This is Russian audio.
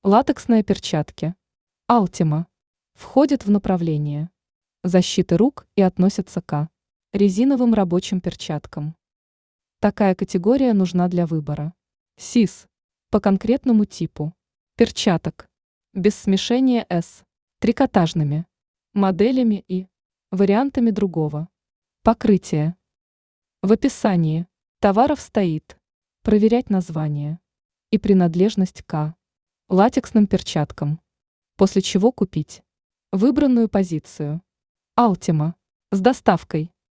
Латексные перчатки. Алтима. Входят в направление защиты рук и относятся к резиновым рабочим перчаткам. Такая категория нужна для выбора СИС по конкретному типу перчаток без смешения с трикотажными моделями и вариантами другого покрытия. В описании товаров стоит проверять название и принадлежность к латексным перчаткам, после чего купить выбранную позицию Алтима с доставкой